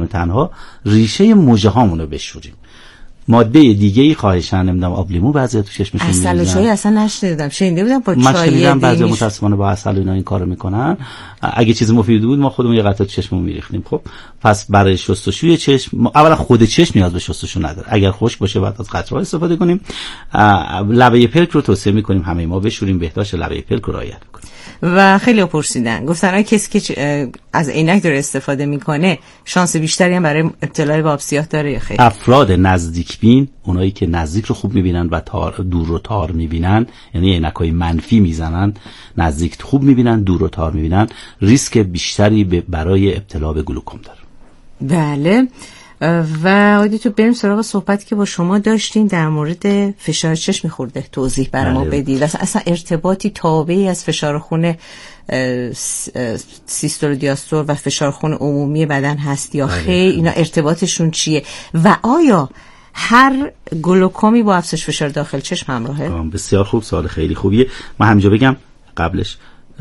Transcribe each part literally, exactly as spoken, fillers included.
گرم تنها ریشه مژه هامون رو بشوریم. ماده دیگه ای خواهشاً نمیدونم آب لیمو بعضی تو چشمشون می‌ریزن. عسل و چای اصلا نشنیدم. شنیده بودم با چای. من شنیدم بعضی میش... متأسفانه با عسل و اینا این کارو میکنن. اگه چیز مفیدی بود ما خودمون یه قطره تو چشممون میریختیم. خب پس برای شستشوی چشم اولا خود چشم نیاز به شستشو نداره. اگر خشک باشه بعد از قطره استفاده کنیم. لبه پلک رو توصیه میکنیم همه ما بشوریم، بهداشت لبه پلک رو رعایت کنیم. و خیلی پرسیدن گفتن کسی که از عینک داره استفاده میکنه شانس بیشتری هم برای ابتلا به آب سیاه داره یا خیر؟ افراد نزدیک بین، اونایی که نزدیک رو خوب میبینن و تار دور رو تار میبینن، یعنی عینکای منفی میزنن، نزدیک خوب میبینن دور رو تار میبینن، ریسک بیشتری برای ابتلا به گلوکوم داره. بله. و آیدی تو بریم سراغ صحبتی که با شما داشتین در مورد فشار چشم خورده توضیح برای ما بدید. اصلا ارتباطی تابعی از فشار خون سیستول و دیاستول و فشار خون عمومی بدن هست یا خیر؟ اینا ارتباطشون چیه و آیا هر گلوکومی با افزایش فشار داخل چشم همراهه؟ بسیار خوب، سوال خیلی خوبیه. من همینجا بگم قبلش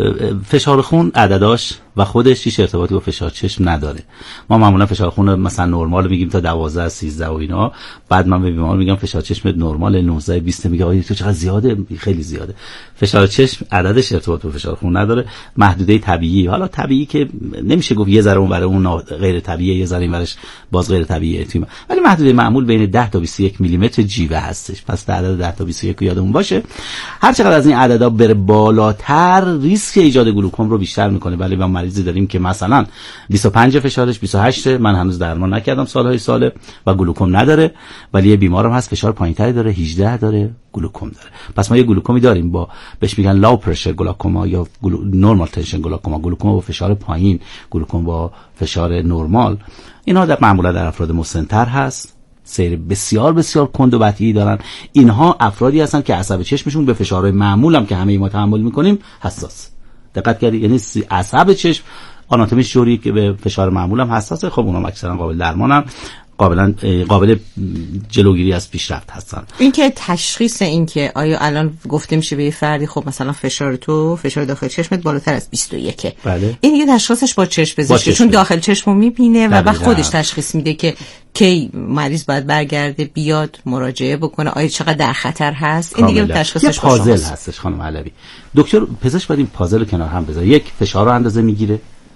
فشار خون عدداش و خودش هیچ ارتباطی با فشار چشم نداره. ما معمولا فشار خون مثلا نرمال میگیم تا دوازده سیزده و اینا، بعد من به بیمار میگم فشار چشم نرمال نوزده بیست، میگه آقا تو چقدر زیاده، خیلی زیاده. فشار چشم عددش ارتباط با فشار خون نداره، محدوده طبیعی. حالا طبیعی که نمیشه گفت یه ذره اون برای اون غیر طبیعیه، یه ذره این برش باز غیر طبیعیه، ولی محدوده معمول بین ده تا بیست و یک میلی متر جیوه هستش. پس در عدد ده تا بیست و یک یادمون باشه. هر چقدر از این عددا بره بالاتر ریسک ایجاد گلوکوم رو بیشتر میکنه. ولی ما مریضی داریم که مثلا بیست و پنج فشارش بیست و هشت، من هنوز درمان نکردم سالهای ساله و گلوکوم نداره، ولی یه بیمارم هست فشار پایینتری داره، هجده داره، گلوکوم داره. پس ما یه گلوکومی داریم با بهش میگن لاو پرشر گلوکوما یا نورمال تنشن گلوکوما، گلوکوم با فشار پایین، گلوکوم با فشار نرمال. اینا در معمولا در افراد مسن‌تر هست، سیر بسیار بسیار کند و بطیئی دارن. اینها افرادی هستن که عصب چشمشون به فشارهای معمول هم که همه ما تحمل میکنیم حساس. دقت کردید؟ یعنی عصب چشم آناتومیش جوری که به فشار معمول هم حساسه. خب اونها اکثرا قابل درمانن، قابلا قابل جلوگیری از پیشرفت هستن. این که تشخیص این که آیا الان گفته میشه به یه فردی خب مثلا فشار تو فشار داخل چشمت بالاتر از بیست و یک، بله. این دیگه تشخیصش با چشم پزشکی، چون داخل چشمو میبینه و بعد خودش تشخیص میده که کی مریض باید برگرده بیاد مراجعه بکنه، آیا چقدر در خطر هست. این دیگه تشخیصش یه پازل هستش خانم علوی. دکتر پزشک باید این پازل رو کنار هم بذاره. یک، فشار رو اندازه میگیره.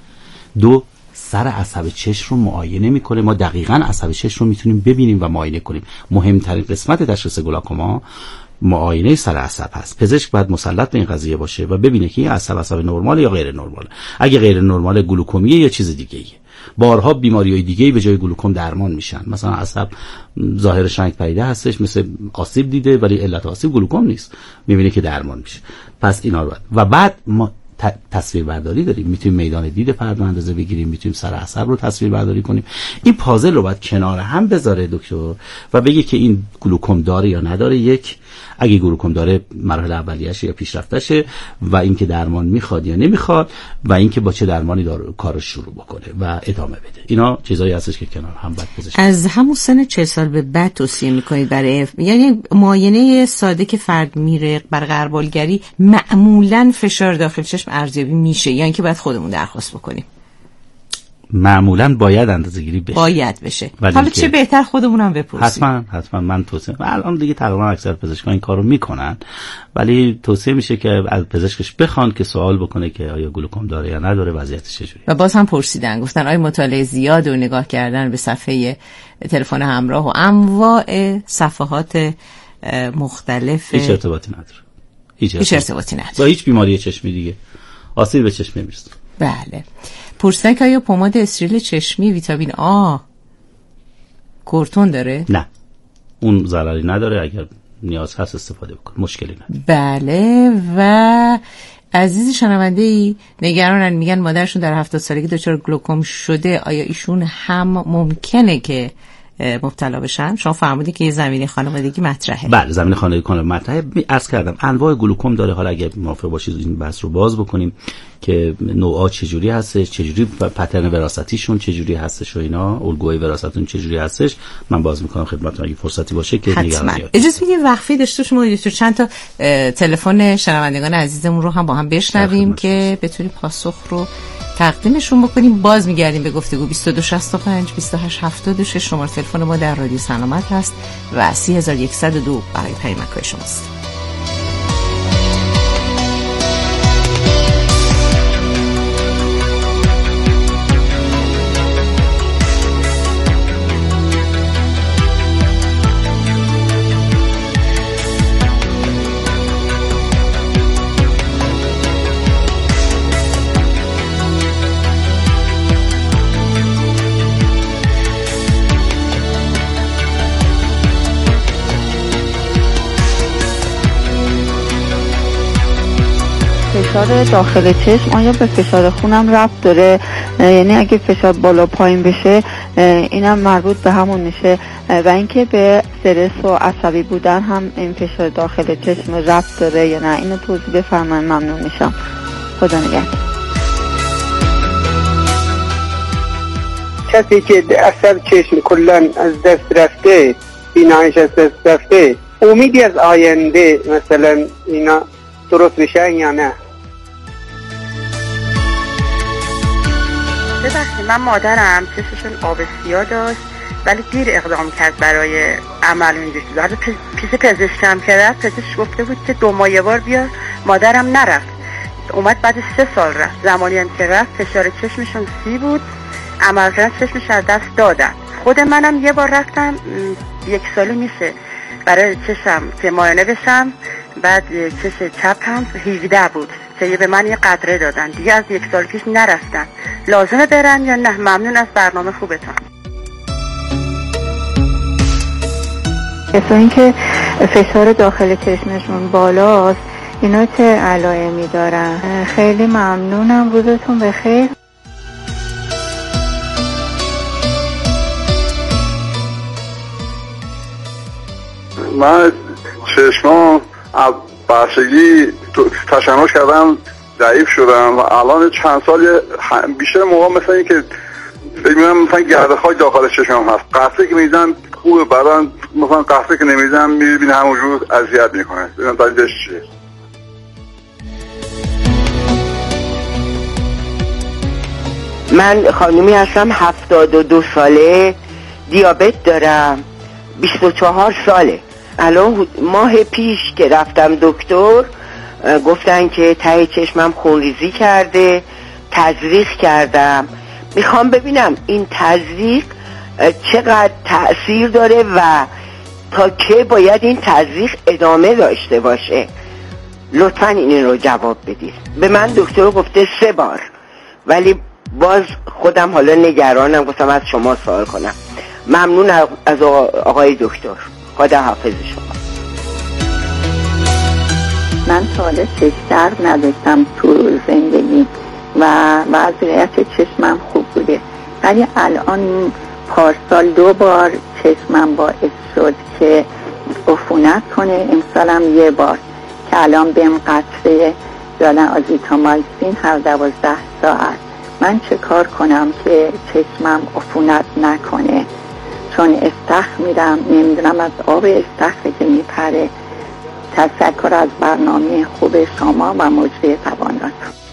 دو، سر عصب چشم رو معاینه میکنه. ما دقیقاً عصب چشم رو میتونیم ببینیم و معاینه کنیم. مهمترین قسمت تشخیص گلاکوما معاینه سر عصب هست. پزشک باید مسلط به این قضیه باشه و ببینه که این عصب عصب نرمال یا غیر نرماله. اگه غیر نرمال گلوکومیه یا چیز دیگه ایه. بارها بیماری‌های دیگه‌ای به جای گلوکوم درمان میشن. مثلا عصب ظاهرش رنگ پریده هستش، مثل آسیب دیده، ولی علت آسیب گلوکوم نیست، میبینه که درمان میشه. پس اینا رو باید. و بعد ما تصویر برداری داریم، میتونیم میدان دید فرد رو اندازه بگیریم، میتونیم سر عصب رو تصویر برداری کنیم. این پازل رو باید کنار هم بذاره دکتر و بگه که این گلوکوم داره یا نداره. یک، اگه گلوکوم داره مراحل اولیه‌اشه یا پیشرفتشه و اینکه درمان میخواد یا نمیخواد و اینکه با چه درمانی داره کارو شروع بکنه و ادامه بده. اینا چیزایی هستش که کنار هم باید بذاریم. از همون سن چهل سال به بعد توصیه میکنید برای یعنی معاینه ساده که فرد میره برای غربالگری معمولا فشار داخل چشم ارزیابی میشه یا اینکه باید خودمون درخواست بکنیم؟ معمولا باید اندازه‌گیری بشه. باید بشه. حالا چه بهتر خودمونم بپرسیم. حتما حتما من توصیه الان دیگه تقریبا اکثر پزشکان این کارو میکنن، ولی توصیه میشه که از پزشکش بخوان که سوال بکنه که آیا گلوکوم داره یا نداره، وضعیتش چجوریه. و باز هم پرسیدن گفتن آیا مطالعه زیاد و نگاه کردن به صفحه تلفن همراه و انواع صفحات مختلف هیچ ارتباطی نداره. هیچ, هیچ ارتباطی نداره با هیچ بیماری چشمی دیگه. آسیب به چشم نمیرسه. بله. پرسیدن که آیا پماد استریل چشمی ویتامین آ کورتون داره؟ نه، اون ضرری نداره، اگر نیاز هست استفاده بکن، مشکلی نداره. بله. و عزیز شنونده‌ای نگرانن، میگن مادرشون در هفتاد سالگی دچار گلوکوم شده، آیا ایشون هم ممکنه که مبتلا بشن؟ شما فرمودید که یه زمینه خانوادگی مطرحه. بله، زمینه خانوادگی مطرحه. عرض کردم انواع گلوکوم داره. حالا اگه موافق باشید این بحث رو باز بکنیم که نوعا چجوری هستش، چجوری پترن وراثتیشون چجوری هستش و اینا، الگوی وراثتون چجوری هستش، من باز میکنم خدمتتون اگه فرصتی باشه که نگران نیاد. اجازه میدید وقفه داشته شما دکتر چند تا تلفن شنوندگان عزیزمون رو هم با هم بشنویم که بتونیم پاسخ رو تقدیمشون بکنیم. باز میگردیم به گفتگو. بیست و دو شصت و پنج بیست و هشت هفتاد و شش شماره تلفن ما در رادیو سلامت هست و سه هزار و صد و دو برای پیامک‌های شماست. فشار داخل چشم آیا به فشار خونم ربط داره؟ یعنی اگه فشار بالا پایین بشه اینم مربوط به همون میشه و اینکه به استرس و عصبی بودن هم این فشار داخل چشم ربط داره یا نه؟ اینو توضیح بفرمایید ممنون میشم. خدا نگهدار. کسی که اثر چشم کلا از دست رفته، بینایش از دست رفته، امیدی از آینده مثلا اینا درست بشن یا نه؟ ببخشید من مادرم چشمشون آب سیاه داشت ولی دیر اقدام کرد برای عمل اینجوری. بعد پیش پزشکم که رفت، پزشک گفته بود که دو ماه یه بار بیار. مادرم نرفت، اومد بعد سه سال رفت. زمانی هم که رفت فشار چشمشون سی بود، عمل کردن چشمش از دست دادن. خود منم یه بار رفتم، یک سالی میشه، برای چشم که معاینه بشم. بعد چش چپم هجده بود که به من یه قطره دادن. دیگه از یک سال پیش نرفتن. لازمه برن یا نه؟ ممنون از برنامه خوبتون. کسایی که فشار داخل چشمشون بالاست اینا چه علائمی دارن؟ خیلی ممنونم، روزتون بخیر. من چشمام از بچگی تشنج کردم، ضعیف شدم و الان چند سال بیشتر موقع مثلا این که فکر می‌کنم مثلا گرده های داخل چشمم هست. قطره که میزنم خوبه، بعدا مثلا قطره که نمیزنم میبینی همونجور اذیت میکنه. ببینم دلیلش چیه. من خانومی هستم هفتاد و دو ساله، دیابت دارم، بیست و چهار ساله. الان ماه پیش که رفتم دکتر گفتن که ته چشمم خونریزی کرده، تزریق کردم. میخوام ببینم این تزریق چقدر تأثیر داره و تا که باید این تزریق ادامه داشته باشه. لطفاً این رو جواب بدید. به من دکتر گفته سه بار، ولی باز خودم حالا نگرانم، گفتم از شما سوال کنم. ممنون از آقای دکتر. خدا حافظ شما. من سال چشم درد نداشتم تو زندگی و وضعیت چشمم خوب بوده، ولی الان پارسال دو بار چشمم باعث شد که عفونت کنه. امسالم یه بار که الان بهم قطره دادن آزیترومایسین هر دوازده ساعت. من چه کار کنم که چشمم عفونت نکنه؟ چون استخر میرم، نمیدونم از آب استخر که میپره. تشکر از برنامه خوب شما و مجری توانات.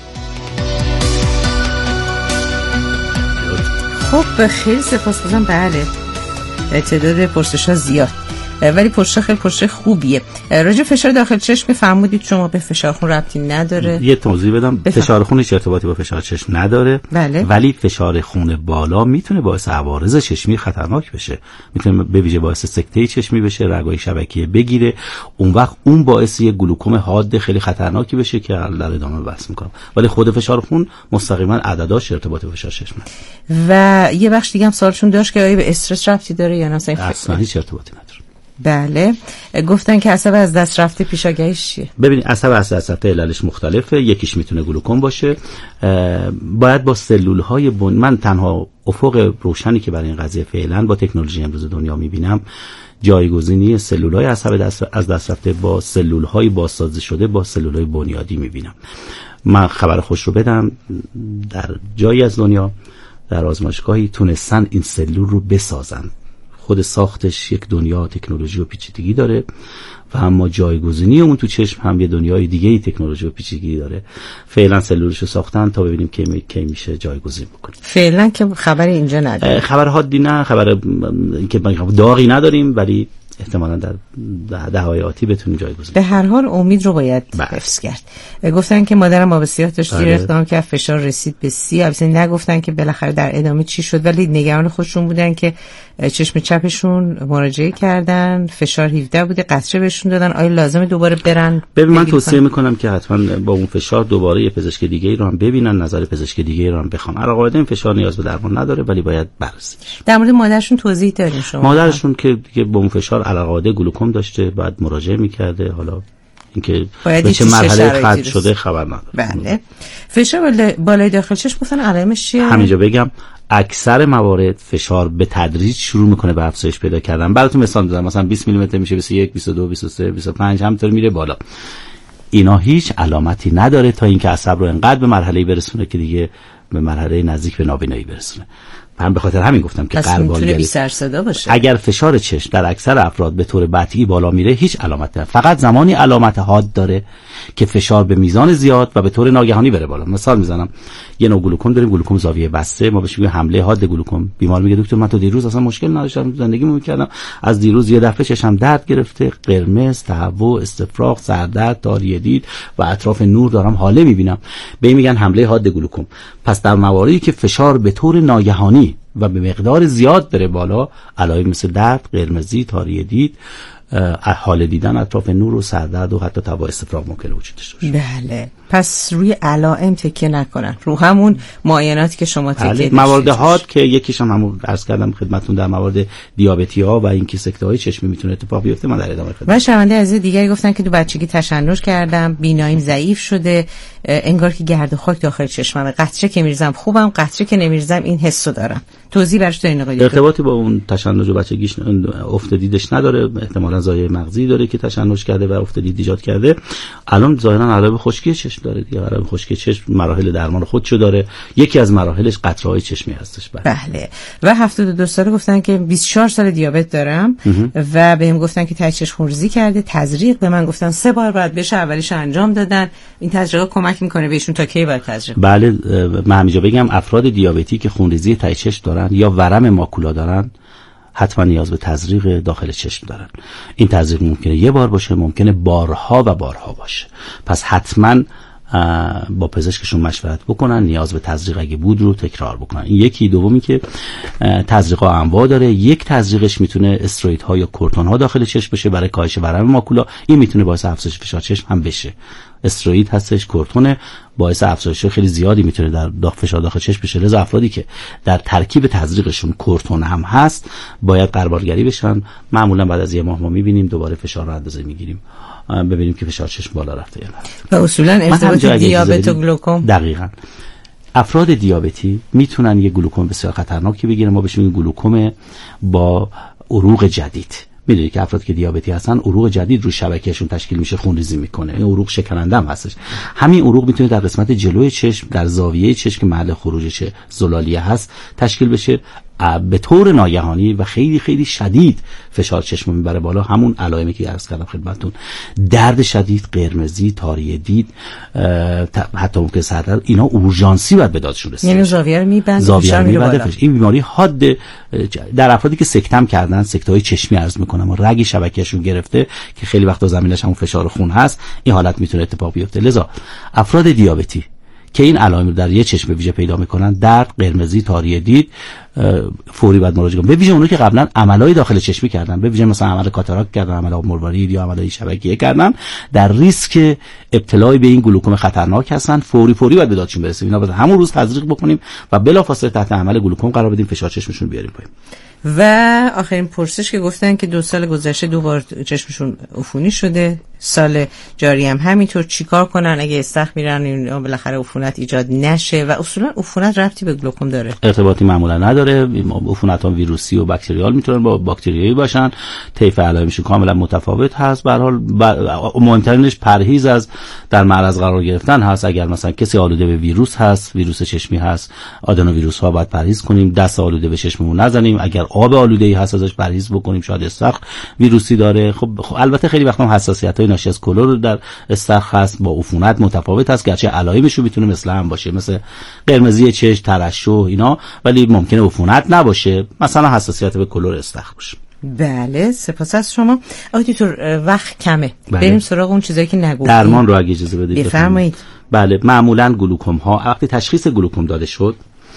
خب خیلی سپاسگزارم. بله تعداد پرسش ها زیاد ولی پرسش خیلی پرسش خوبیه. راجع فشار داخل چشم فرمودید شما به فشار خون ربطی نداره. یه توضیح بدم. بفهم. فشار خون هیچ ارتباطی با فشار چشم نداره. بله. ولی فشار خون بالا میتونه باعث عوارض چشمی خطرناک بشه. میتونه به ویژه باعث سکته چشمی بشه، رگای شبکیه بگیره. اون وقت اون باعث یه گلوکوم حاد خیلی خطرناکی بشه که در ادامه بحث میکنم. ولی خود فشار خون مستقیما عدداش ارتباطی با فشار چشم نداره. و یه بخش دیگه هم سوالشون داشت که آیا به استرس ربطی داره یا نه؟ اصلا هیچ ارتباطی نداره. بله. گفتن که عصب از دست رفته پیشاگهیش چیه؟ ببینید عصب از دست رفته عللش مختلفه. یکیش میتونه گلوکوم باشه. باید با سلول‌های بن... من تنها افق روشنی که برای این قضیه فعلا با تکنولوژی امروز دنیا میبینم جایگزینی سلول‌های عصب دست... از دست رفته با سلول‌های بازسازی شده با سلول‌های بنیادی میبینم. من خبر خوش رو بدم، در جایی از دنیا در آزمایشگاهی تونستن این سلول رو بسازن. خود ساختش یک دنیا تکنولوژی و پیچیدگی داره و اما جایگزینی اون تو چشم هم یه دنیای دیگه ای تکنولوژی و پیچیدگی داره. فعلا سلولشو ساختن تا ببینیم کی می... کی میشه جایگزین بکنیم. فعلا که خبر اینجا نداریم. خبر حادی نه، خبر اینکه داغی نداریم، ولی احتمالاً در دهه‌های آتی بتونیم جایگزین. به هر حال امید رو باید حفظ کرد. گفتن که مادرم آب سیاه داشت، دیر اقدام کرد، فشار رسید به سی. البته نگفتن که بالاخره در ادامه چی شد، ولی نگران خودشون بودن که چشم چپشون مراجعه کردن، فشار هفده بوده، قطره بهشون دادن. آیا لازمه دوباره برن؟ ببین من توصیه میکنم که حتما با اون فشار دوباره یه پزشک دیگه ای رو هم ببینن، نظر پزشک دیگه ای رو هم بخوان. علاوه این فشار نیاز به درمان نداره، ولی باید بررسی بشه. در مورد مادرشون توضیح دادین شما؟ مادرشون که دیگه با اون فشار علاقه گلوکوم داشته، بعد مراجعه میکرده. حالا اینکه به چه مرحله ختم شده خبر نداره. بله. فشار بالای داخل چشم گفتن علائمش چیه؟ همینجا بگم اکثر موارد فشار به تدریج شروع میکنه به افزایش پیدا کردن. براتون مثال میزنم، مثلا بیست میلی متر میشه بیست و یک، بیست و دو، بیست و سه، بیست و پنج همینطور میره بالا. اینا هیچ علامتی نداره تا اینکه عصب رو انقدر به مرحله برسونه که دیگه به مرحله نزدیک به نابینایی برسونه. من به خاطر همین گفتم که قربالگری باشه. اگر فشار چشم در اکثر افراد به طور قطعی بالا میره هیچ علامت نداره، فقط زمانی علامت حاد داره که فشار به میزان زیاد و به طور ناگهانی بره بالا. مثال میزنم، یه نوع گلوکوم داریم، گلوکوم زاویه بسته، ما بهش میگیم حمله حاد گلوکوم. بیمار میگه دکتر من تا دیروز اصلا مشکل نداشتم، زندگیمو میکردم، از دیروز یه دفعه چشم درد گرفته، قرمز، تهوع، استفراغ، سردرد، تاریه دید و اطراف نور دارم، حاله میبینم. به این میگن حمله حاد گلوکوم. پس در مواردی که فشار به طور ناگهانی و به مقدار زیاد بره بالا، علائم مثل درد، قرمزی، تاریه دید، حال دیدن اطراف نور و سردرد و حتی تبع استفراغ ممکنه وجود داشته باشه. بله. پس روی علائم تکیه نکنن، رو همون معایناتی که شما تکیه داشتید. موارد حاد که یکیش هم همون عرض کردم خدمتتون، در موارد دیابتی ها و اینکه سکته های چشمی میتونه اتفاق بیفته، من در ادامه خدمت. و شنونده عزیز دیگری گفتن که تو بچگی تشنج کردم، بیناییم ضعیف شده، انگار که گرد و خاک داخل چشمم، قطره که میریزم خوبم، قطره که نمیریزم این حسو دارم. توضیح برش دادین آقای دکتر؟ ارتباطی با اون تشنج و بچگیش افت دیدش نداره، احتمالاً زایه مغزی داره که تشنج کرده و افت دید ایجاد کرده. الان ظاهرا علائم خشکی چشم داره دیگه، علائم خشکی چشم مراحل درمان خودشو داره، یکی از مراحلش قطره‌های چشمی هستش. بله. بله. و هفتاد و دو ساله گفتن که بیست و چهار سال دیابت دارم و بهم گفتن که ته چشم خونریزی کرده، تزریق به من گفتن سه بار بعد بشه، اولیش انجام دادن. این تزریق کمک میکنه بهشون تا کی باید تزریق؟ بله. من همینجا بگم افراد دیابتی که خونریزی ته چشم دارن یا ورم ماکولا دارن حتما نیاز به تزریق داخل چشم دارن. این تزریق ممکنه یه بار باشه، ممکنه بارها و بارها باشه. پس حتما با پزشکشون مشورت بکنن، نیاز به تزریق اگه بود رو تکرار بکنن. این یکی. دومی که تزریق‌ها انواع داره، یک تزریقش میتونه استروئیدها یا کورتون‌ها داخل چشم بشه برای کاهش ورم ماکولا، این میتونه باعث افزایش فشار چشم هم بشه. استروئید هستش، کورتون باعث افزایش خیلی زیادی میتونه در داخل فشار داخل چشم بشه. لذا افرادی که در ترکیب تزریقشون کورتون هم هست باید قربالگری بشن. معمولا بعد از یه ماه ما میبینیم دوباره فشار رو اندازه میگیریم ببینیم که فشار چشم بالا رفته یا نه. و اصولا ارتباط دیابت و گلوکوم دقیقاً افراد دیابتی میتونن یه گلوکوم بسیار خطرناکی بگیرن، ما بهش میگیم گلوکوم با عروق جدید. میدونی که افراد که دیابتی هستن عروق جدید رو شبکهشون تشکیل میشه، خونریزی میکنه، این عروق شکننده هم هستش. همین عروق میتونه در قسمت جلوی چشم، در زاویه چشم که محل خروجش زلالیه هست تشکیل بشه، به طور ناگهانی و خیلی خیلی شدید فشار چشم میبره بالا. همون علائمی که عرض کردم خدمتتون، درد شدید، قرمزی، تاریه دید، حتی ممکن سردرد، اینا اورژانسی باید به دادشون رسید. یعنی زاویه رو میبنده، زاویه رو میبنده. این بیماری حاد در افرادی که سکتم کردن، سکته‌های چشمی عرض میکنم و رگ شبکهشون گرفته که خیلی وقتا زمینش همون فشار خون هست، این حالت میتونه اتفاق بیفته. لذا افراد دیابتی که این علائم رو در یه چشم به ویژه پیدا میکنن، درد، قرمزی، تاریه دید، فوری باید مراجعه کنن. به ویژه اونایی که قبلا عملای داخل چشمی کردن، به ویژه مثلا عمل کاتاراکت کردن، عمل آب مروارید یا عملای شبکیه کردن، در ریسک ابتلا به این گلوکوم خطرناک هستن. فوری فوری باید به دادشون برسیم. اینا باید همون روز تزریق بکنیم و بلافاصله تحت عمل گلوکوم قرار بدیم، فشار چشمشون بیاریم پایین. و آخرین پرسش که گفتن که دو سال گذشته دو بار چشمشون عفونی شده، سال جاری هم همینطور، چیکار کنن اگه استخ میرن این بالاخره عفونت ایجاد نشه؟ و اصولا عفونت ربطی به گلوکوم داره؟ ارتباطی معمولا نداره. عفونت ها ویروسی و باکتریال میتونن، با باکتریایی باشن، طیف علائمشون کاملا متفاوت هست. به هر حال مهمترینش پرهیز از در معرض قرار گرفتن هست. اگر مثلا کسی آلوده به ویروس هست، ویروس چشمی هست، آدنوویروس ها باید پرهیز کنیم، دست آلوده به چشممون نزنیم. اگر آب آلوده‌ای هست ازش پرهیز بکنیم. شاید استخر ویروسی داره. خب, خب البته خیلی وقتا هم حساسیت‌های ناشی از کلور در استخر هست، با عفونت متفاوت هست، گرچه علائمش رو میتونه مثل هم باشه، مثل قرمزی چشم، ترشح اینا، ولی ممکنه عفونت نباشه، مثلا حساسیت به کلور استخر باشه. بله، سپاس از شما. آقای دکتر وقت کمه، بله. بریم سراغ اون چیزایی که نگفتیم. درمان رو اگه اجازه بدید بفرمایید. بله، معمولا گلوکوم ها وقتی تشخیص گلوکوم داده شد،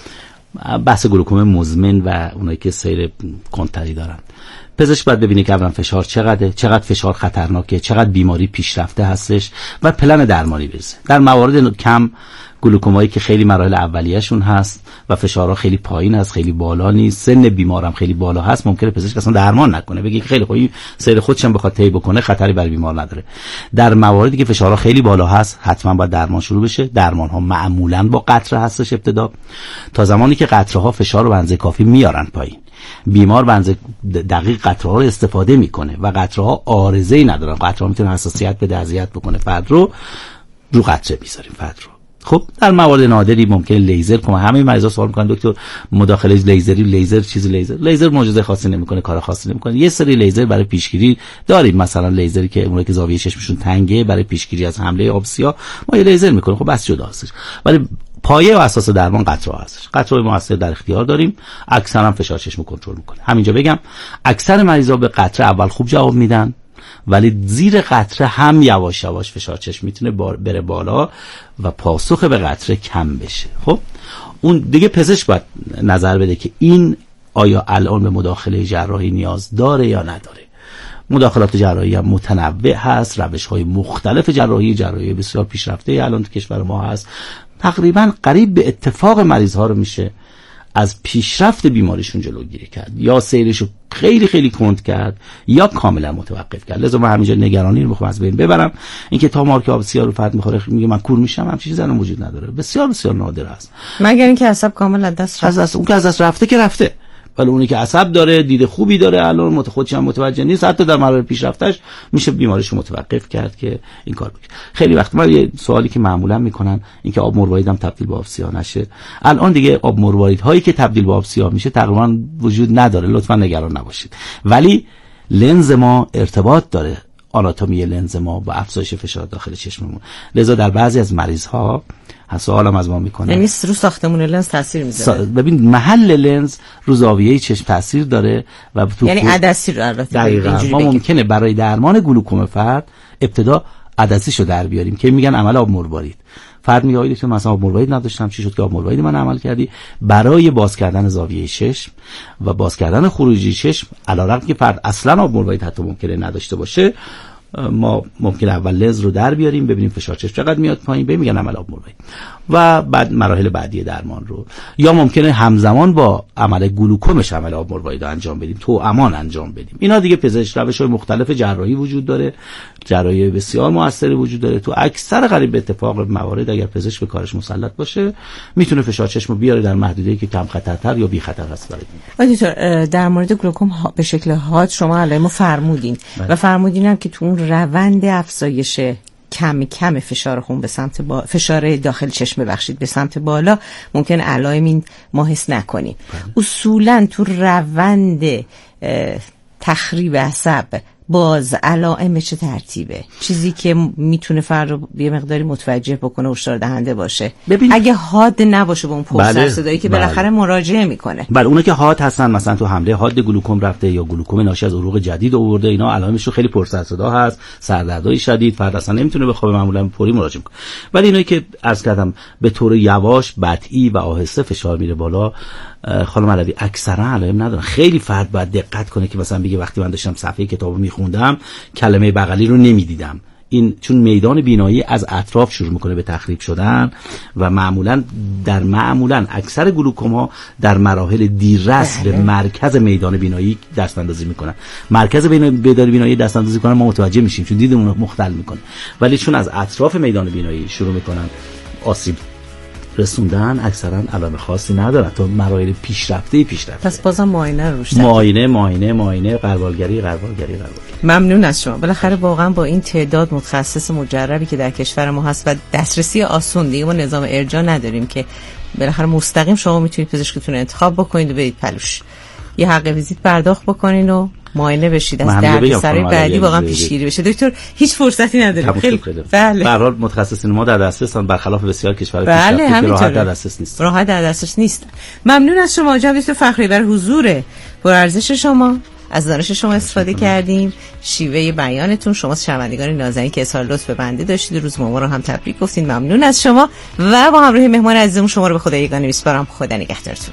بحث گلوکوم مزمن و اونایی که سیر کنتری دارن، پزشک باید ببینه که اولا فشار چقدره، چقدر فشار خطرناکه، چقدر بیماری پیشرفته هستش و پلن درمانی بریزه. در موارد کم گلوکومایی که خیلی مراحل اولیه‌شون هست و فشارها خیلی پایین هست، خیلی بالا نیست، سن بیمارم خیلی بالا هست، ممکنه پزشک اصلا درمان نکنه، بگه که خیلی خوبی سیر خودش هم بخواد طی بکنه خطری برای بیمار نداره. در مواردی که فشارها خیلی بالا هست حتما باید درمان شروع بشه. درمان ها معمولا با قطره هستش ابتدا، تا زمانی که قطره ها فشار رو به اندازه کافی میارن پایین. بیمار به اندازه دقیق قطره ها رو استفاده میکنه و قطره ها عارضه‌ای ندارن. قطره ها میتونه حساسیت بده، اذیت بکنه. فرد رو رو قطره میذاریم فرد رو. خب در موارد نادری ممکنه لیزر کنه. همه مریضا سوال میکنن دکتر مداخله لیزری، لیزر چیزی، لیزر لیزر معجزه خاصی نمیکنه، کار خاصی نمیکنه. یه سری لیزر برای پیشگیری داریم، مثلا لیزری که اونایی که زاویه چشمشون تنگه برای پیشگیری از حمله آب سیاه ما یه لیزر میکنیم، خب بس جدا هستش. ولی پایه و اساس درمان قطره هستش. قطره موثر در اختیار داریم، اکثرا فشار چشم کنترل میکنه. همینجا بگم اکثر مریضا به قطره اول خوب جواب میدن، ولی زیر قطره هم یواش یواش فشار چشم میتونه بره بالا و پاسخ به قطره کم بشه. خب اون دیگه پزشک باید نظر بده که این آیا الان به مداخله جراحی نیاز داره یا نداره. مداخلات جراحی هم متنوع هست، روش‌های مختلف جراحی، جراحی بسیار پیشرفته الان تو کشور ما هست. تقریبا قریب به اتفاق مریض ها رو میشه از پیشرفت بیماریشون جلوگیری کرد، یا سیرشو خیلی خیلی کند کرد یا کاملا متوقف کرد. لذا من همینجا نگرانی رو میخوام از بین ببرم. اینکه تا مارک آب سیاه رو فرد میخوره میگه من کور میشم، همین چیزی الان وجود نداره. بسیار بسیار نادر است. مگر اینکه عصب کاملا از دست رفته. از دست اون که از دست رفته که رفته، ولی اونی که عصب داره، دید خوبی داره، الان مت خودش هم متوجه نیست، حتی در مراحل پیشرفتش میشه بیماریشو متوقف کرد که این کار بکنه. خیلی وقت من یه سوالی که معمولا میکنن اینکه آب مروارید هم تبدیل به آب سیاه نشه. الان دیگه آب مروارید هایی که تبدیل به آب سیاه میشه تقریبا وجود نداره، لطفا نگران نباشید. ولی لنز ما ارتباط داره، آناتومی لنز ما با افزایش فشار داخل چشممون. لذا در بعضی از مریض ها سوالم از ما میکنه، یعنی رو ساختمون لنز تاثیر میذاره. سا... ببین محل لنز رو زاویه چشم تاثیر داره و تو یعنی عدسی رو البته دقیقاً ما ممکنه برای درمان گلوکوم فرد ابتدا عدسیشو در بیاریم که میگن عمل آب مروارید. فرد میگه آید که مثلا آب مروارید نداشتم، چی شد که آب مروارید من عمل کردی؟ برای باز کردن زاویه چشم و باز کردن خروجی چشم، علیرغم که فرد اصلا آب مروارید حتی ممکنه نداشته باشه، ما ممکن اول لنز رو در بیاریم ببینیم فشار چشم چقدر میاد پایین، ببین میگن عمل آب مروارید و بعد مراحل بعدی درمان رو، یا ممکنه همزمان با عمل گلوکومش عمل آب مروارید رو انجام بدیم، تو امان انجام بدیم. اینا دیگه پزشک روش‌های مختلف جراحی وجود داره، جراحی بسیار موثری وجود داره. تو اکثر قریب به اتفاق موارد اگر پزشک به کارش مسلط باشه میتونه فشار چشم رو بیاره در محدوده‌ای که کم خطرتر یا بی خطر هست برای بیمار. دکتر در مورد گلوکوم به شکل حاد شما علائم فرمودین و فرمودین هم که تو اون روند افزایش کم کم فشار خون به سمت با... فشار داخل چشم ببخشید به سمت بالا ممکن علائم این ما حس نکنیم. اصولا تو روند تخریب عصب باز علائم چه ترتیبه؟ چیزی که میتونه فرد رو یه مقداری متوجه بکنه، هشدار دهنده باشه. ببین... اگه حاد نباشه با اون پرسر بله. صدایی که بالاخره بله. مراجعه میکنه. بله اونه که حاد هستن، مثلا تو حمله حاد گلوکوم رفته یا گلوکوم ناشی از عروق جدید آورده، اینا علائمش خیلی پرسر صدا هست، سردردهای شدید، فرد اصلا نمیتونه بخوابه، معمولا پوری مراجعه میکنه. ولی اینایی که عرض کردم به طور یواش، بطیء و آهسته فشار میره بالا، خانم علوی اکثرا علائم ندارن. خیلی فرد باید دقت کنه که مثلا بگه وقتی من داشتم صفحه کتابو میخوندم کلمه بغلی رو نمیدیدم. این چون میدان بینایی از اطراف شروع میکنه به تخریب شدن و معمولا در معمولا اکثر گلوکوما در مراحل دیررس به مرکز میدان بینایی دست اندازی میکنن. مرکز میدان بینایی دست اندازی کنن ما متوجه میشیم چون دیدمون مختل میکنه، ولی چون از اطراف میدان بینایی شروع میکنن آسیب رسوندن اکثرا علائم خاصی ندارن تا مراحل پیشرفته پیشرفته. پس بازم معاینه روش معاینه معاینه معاینه قربالگری قربالگری قربالگری. ممنون از شما. بالاخره واقعا با این تعداد متخصص مجربی که در کشور ما هست و دسترسی آسون، دیگه ما نظام ارجاع نداریم که بالاخره مستقیم شما میتونید پزشکتون انتخاب بکنید و برید پلوش. یه حق ویزیت پرداخت بکنین و معاینه بشید. از دردسر بعدی واقعا پیشگیری بشه. دکتر هیچ فرصتی نداریم. خیلی بله. به هر حال متخصصین ما در دسترسن، برخلاف بسیار کشورهای بله پیشرفته که راحت در دسترس نیست. راحت در دسترس نیست. ممنون از شما جناب دکتر فخری برای حضور پرارزش شما. از دانش شما استفاده کردیم، شیوه بیانتون. شما شنوندگان نازنین که اظهار لطف به بنده داشتید، روزنامه ما رو هم تبریک گفتین. ممنون از شما و با همراهی مهمان عزیزمون شما رو به خدا یگانه میسپارم. خدا نگهدارتون.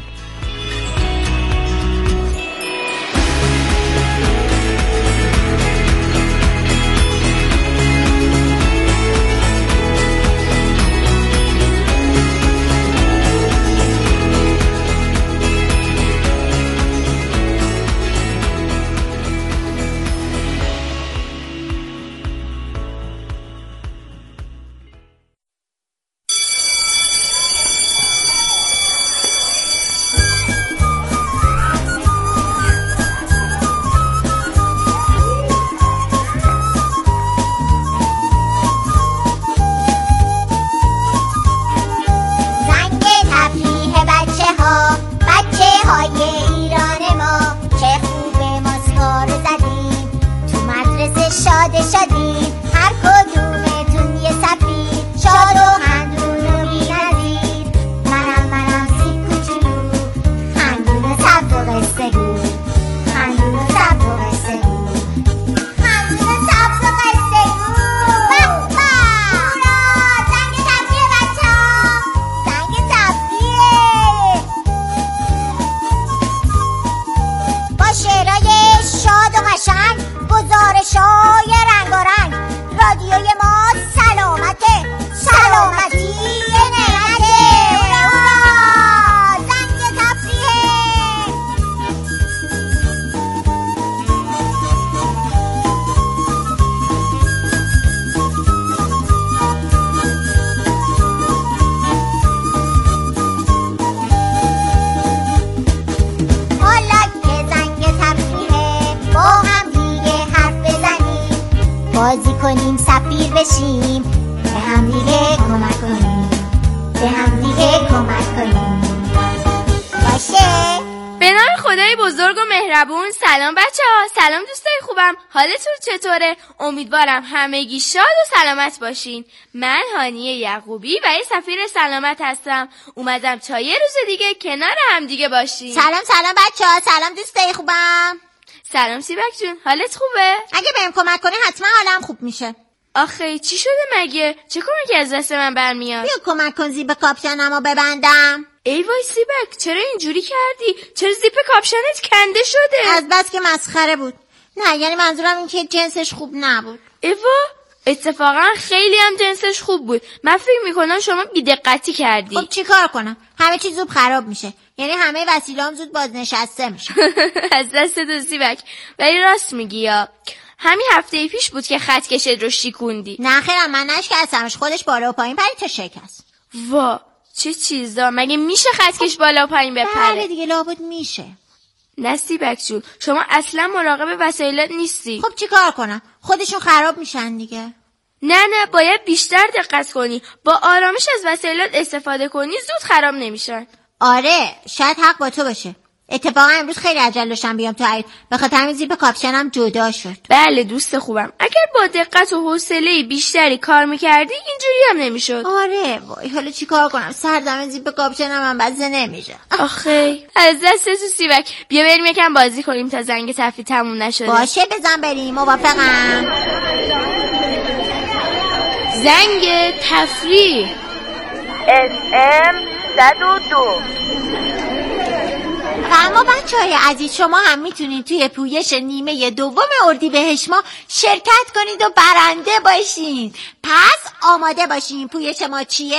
بازی کنیم، سفیر بشیم، به هم دیگه کمک کنیم، به هم دیگه کمک کنیم. باشه؟ به نام خدای بزرگ و مهربون. سلام بچه ها، سلام دوستای خوبم، حالتون چطوره؟ امیدوارم همگی شاد و سلامت باشین. من هانیه یعقوبی و یه سفیر سلامت هستم. اومدم تا یه روز دیگه کنار هم دیگه باشین. سلام سلام بچه ها، سلام دوستای خوبم. سلام سیبک جون، حالت خوبه؟ اگه بهم کمک کنی حتما حالم خوب میشه. آخه چی شده مگه؟ چه کمکی از دست من برمیاد؟ بیا کمک کن زیپ کاپشنمو ببندم. ای وای سیبک، چرا اینجوری کردی؟ چرا زیپ کاپشنت کنده شده؟ از بس که مسخره بود. نه یعنی منظورم این که جنسش خوب نبود. ایوا، اتفاقا خیلی هم جنسش خوب بود. من فکر میکنم شما بی‌دقتی کردی. خب چی کار کنم؟ همه چیز زود خراب میشه. یعنی همه وسیله‌ام زود بازنشسته میشه. از دست تو سیبک. ولی راست میگی یا همین هفته پیش بود که خط کشت رو شیکوندی. نه خیرم، من نشکستمش، خودش بالا و پایین پرید تا شکست. وا چه چیزا، مگه میشه خط کش بالا و پایین بپره؟ بله دیگه لابد میشه. نه سیبک جون، شما اصلا مراقب وسایلت نیستی. خب چی کار کنم؟ خودشون خراب میشن دیگه. نه نه، باید بیشتر دقت کنی. با آرامش از وسایلت استفاده کنی، زود خراب نمیشن. آره شاید حق با تو باشه. اتفاقا امروز خیلی عجله داشتم بیام تو عید، به خاطر همین زیپ کاپشنم جدا شد. بله دوست خوبم، اگر با دقت و حوصله بیشتری کار میکردی اینجوری هم نمیشد. آره وای، حالا چی کار کنم؟ سردم زیپ کاپشنم هم بسته نمیشه. آخه از دست تو سیبک. بیا بریم یکم بازی کنیم تا زنگ تفریح تموم نشده. باشه بزن بریم، موافقم. زنگ تفریح اس ام صد و دو. و اما بچه های عزیز، شما هم میتونید توی پویش نیمه دوم اردیبهشت ما شرکت کنید و برنده باشین. پس آماده باشین. پویش ما چیه؟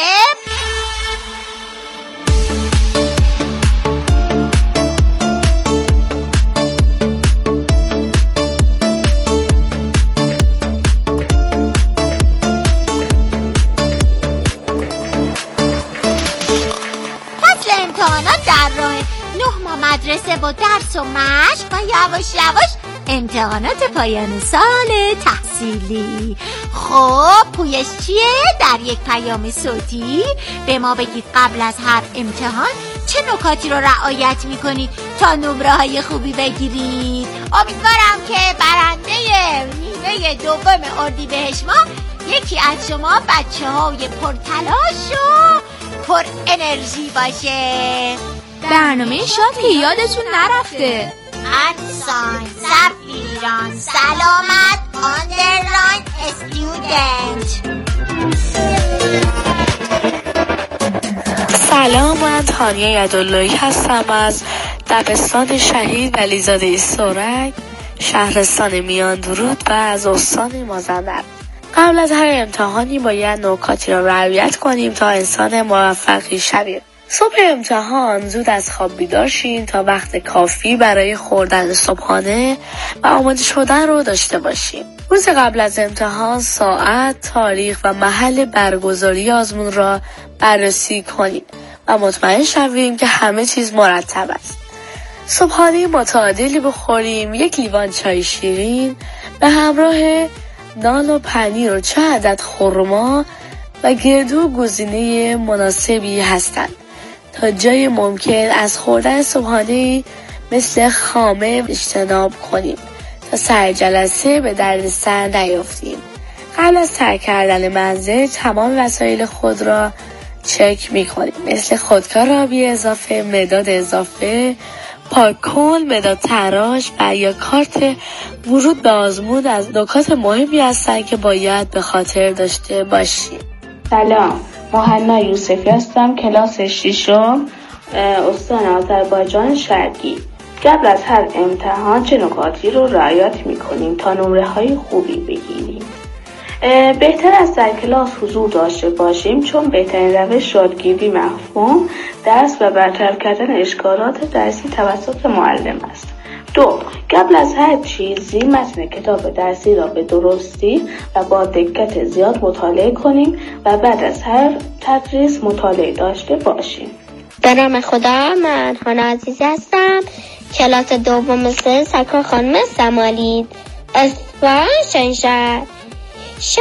فصل امتحانات در راه. نه ماه مدرسه با درس و مشق و یواش یواش امتحانات پایان سال تحصیلی. خب پویش چیه؟ در یک پیام صوتی به ما بگید قبل از هر امتحان چه نکاتی رو رعایت میکنید تا نمره های خوبی بگیرید؟ امیدوارم که برنده نیمه دوم اردیبهشت ماه یکی از شما بچه های پرتلاش و پر انرژی باشه. برنامه شاد که یادتون نرفته. ادساین سفیران سلامت آندرلاین استودنت. سلام، من تانیه یداللهی هستم از دبستان شهید ولیزاده ایستورک شهرستان میان درود و از استان مازندران. قبل از هر امتحانی باید نکاتی را رعایت کنیم تا انسان موفقی شویم. صبح امتحان زود از خواب بیدار شین تا وقت کافی برای خوردن صبحانه و آماده شدن رو داشته باشیم. روز قبل از امتحان ساعت، تاریخ و محل برگزاری آزمون را بررسی کنیم و مطمئن شویم که همه چیز مرتب است. صبحانه متعادلی بخوریم، یک لیوان چای شیرین به همراه نان و پنیر و چه عدد خرما و گردو گزینه مناسبی هستند. تا جای ممکن از خوردن صبحانه مثل خامه اجتناب کنیم تا سر جلسه به درد سر نیفتیم. قبل از ترک کردن منزل تمام وسایل خود را چک می کنیم، مثل خودکار آبی اضافه، مداد اضافه، پاکن، مداد تراش و یا کارت ورود به آزمون از نکات مهمی هستند که باید به خاطر داشته باشیم. سلام، مهنا یوسفی هستم، کلاس ششم، استان آذربایجان شرقی. قبل از هر امتحان چه نکاتی رو رعایت میکنیم تا نمره های خوبی بگیریم؟ بهتر است در کلاس حضور داشته باشیم، چون بهترین روش یادگیری مفهوم، درس و برطرف کردن اشکالات درسی توسط معلم است. دو، قبل از هر چیزی متن کتاب درسی را به درستی و با دقت زیاد مطالعه کنیم و بعد از هر تدریس مطالعه داشته باشیم. به نام خدا، من هانا عزیز هستم، کلاس دوم سه سرکار خانم سمالید، اصفهان شنشهر. شب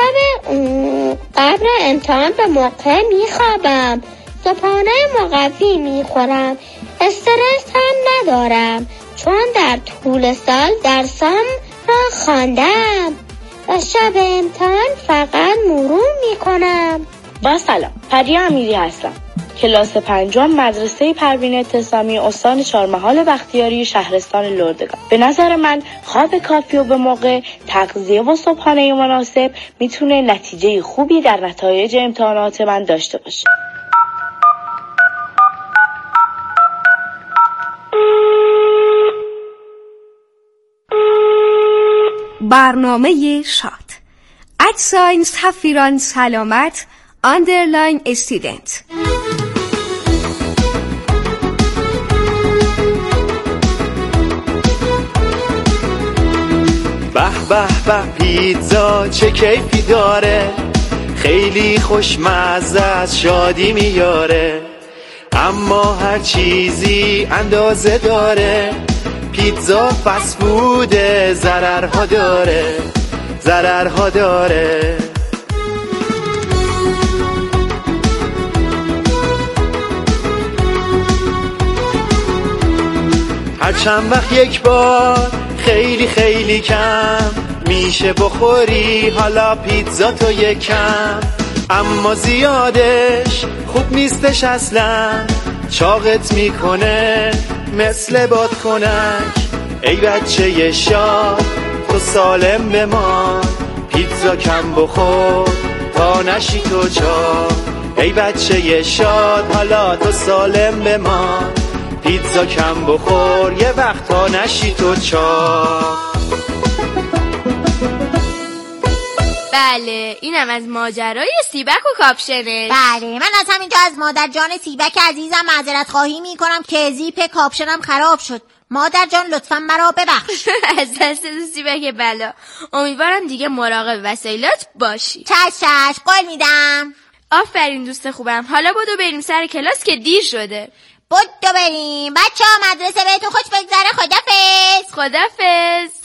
قبل امتحان به موقع میخوابم، صبحانه مقوی میخورم، استرس هم ندارم چون در طول سال درسم را خواندم و شب امتحان فقط مرور میکنم. با سلام، پریا امیری هستم، کلاس پنجم مدرسه پروین اتسامی استان چهارمحال بختیاری شهرستان لردگان. به نظر من خواب کافی و به موقع، تغذیه و صبحانه مناسب میتونه نتیجه خوبی در نتایج امتحانات من داشته باشه. برنامه شاد ادساین سفیران سلامت آندرلاین استودنت. به به به پیتزا چه کیفی داره، خیلی خوشمزه از شادی میاره، اما هر چیزی اندازه داره. پیتزا فست فوده، ضررها داره، ضررها داره. هر چند وقت یک بار، خیلی خیلی کم میشه بخوری حالا پیتزا تو یکم، اما زیادش خوب نیستش اصلا، چاقت میکنه مثل بادکنک. ای بچه شاد تو سالم بمان، پیتزا کم بخور تا نشی تو چاق. ای بچه شاد حالا تو سالم بمان، پیتزا کم بخور یه وقت تا نشی تو چاق. بله، اینم از ماجرای سیبک و کاپشنش. بله، من از همینجا از مادر جان سیبک عزیزم معذرت خواهی میکنم که زیپ کاپشنم خراب شد. مادر جان لطفا مرا ببخش. از دست سیبک بلا. امیدوارم دیگه مراقب وسایلات باشی. چش چش، قول میدم. آفرین دوست خوبم. حالا بدو بریم سر کلاس که دیر شده. بدو بریم بچه ها، مدرسه بهتون خوش بگذره. خدافظ. خدافظ.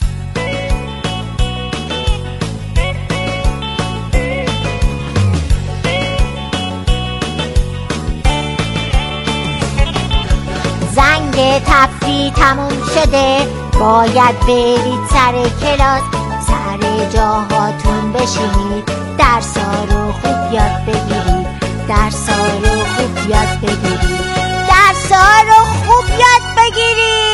تفریح تموم شده، باید برید سر کلاس، سر جاهاتون بشینید، درسا رو خوب یاد بگیرید، درسا رو خوب یاد بگیرید، درسا رو خوب یاد بگیرید.